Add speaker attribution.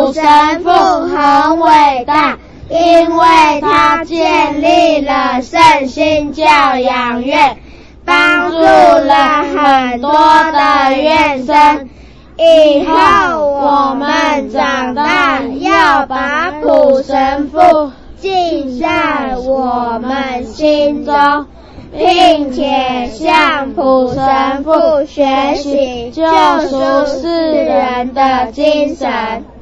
Speaker 1: 普神父很伟大，因为他建立了圣心教养院，帮助了很多的院生。以后我们长大要把普神父记在我们心中，并且向普神父学习救赎世人的精神。